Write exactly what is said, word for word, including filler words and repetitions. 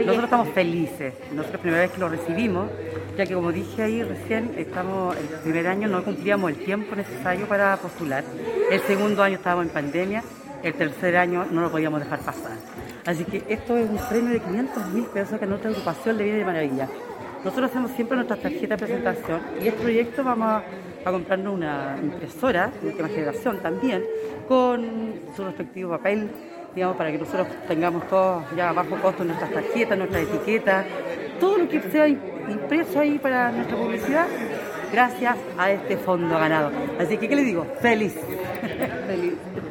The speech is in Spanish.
Nosotros estamos felices, nosotros primera vez que lo recibimos, ya que como dije ahí recién, estamos el primer año no cumplíamos el tiempo necesario para postular, el segundo año estábamos en pandemia, el tercer año no lo podíamos dejar pasar. Así que esto es un premio de quinientos mil pesos que a nuestra agrupación le viene de maravilla. Nosotros hacemos siempre nuestras tarjetas de presentación y este proyecto vamos a, a comprarnos una impresora de última generación también, con su respectivo papel, digamos, para que nosotros tengamos todos ya a bajo costo nuestras tarjetas, nuestras etiquetas, todo lo que sea impreso ahí para nuestra publicidad, gracias a este fondo ganado. Así que, ¿qué les digo? ¡Feliz! ¡Feliz!